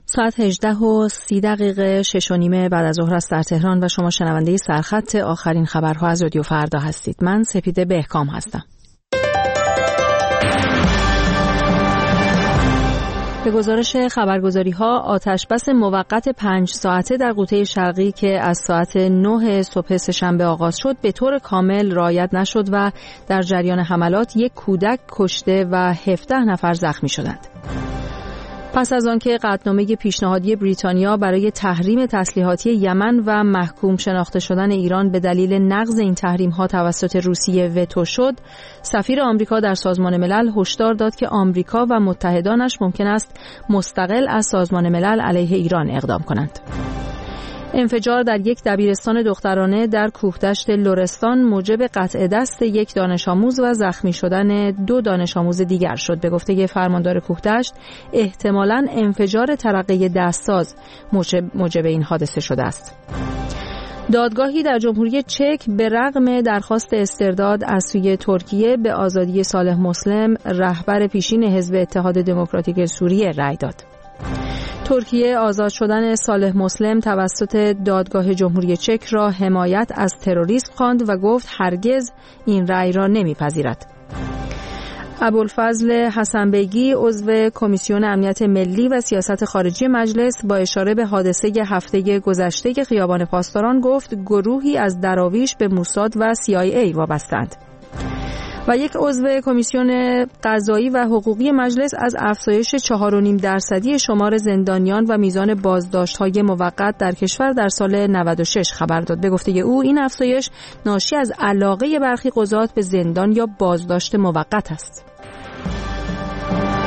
ساعت 18:30 6:30 بعد از ظهر است در تهران و شما شنونده سرخط آخرین خبرها از رادیو فردا هستید. من سپیده بهکام هستم. به گزارش خبرگزاری‌ها آتشبس موقت 5 ساعته در قوطه شرقی که از ساعت 9 صبح سه‌شنبه آغاز شد به طور کامل رعایت نشد و در جریان حملات یک کودک کشته و 17 نفر زخمی شدند. پس از آنکه قطعنامه پیشنهادی بریتانیا برای تحریم تسلیحاتی یمن و محکوم شناخته شدن ایران به دلیل نقض این تحریم‌ها توسط روسیه وتو شد، سفیر آمریکا در سازمان ملل هشدار داد که آمریکا و متحدانش ممکن است مستقل از سازمان ملل علیه ایران اقدام کنند. انفجار در یک دبیرستان دخترانه در کوهدشت لرستان موجب قطع دست یک دانش آموز و زخمی شدن 2 دانش آموز دیگر شد. به گفته فرماندار کوهدشت احتمالاً انفجار ترقه دستساز موجب این حادثه شده است. دادگاهی در جمهوری چک به رغم درخواست استرداد از سوی ترکیه به آزادی صالح مسلم رهبر پیشین حزب اتحاد دموکراتیک سوریه رأی داد. ترکیه آزاد شدن صالح مسلم توسط دادگاه جمهوری چک را حمایت از تروریسم خواند و گفت هرگز این رأی را نمیپذیرد. ابوالفضل حسنبیگی عضو کمیسیون امنیت ملی و سیاست خارجی مجلس با اشاره به حادثه هفته گذشته خیابان پاسداران گفت گروهی از دراویش به موساد و CIA وابستند. و یک عضو کمیسیون قضایی و حقوقی مجلس از افزایش 4.5% شمار زندانیان و میزان بازداشت‌های موقت در کشور در سال 96 خبر داد. به گفته او این افزایش ناشی از علاقه برخی قضات به زندان یا بازداشت موقت است.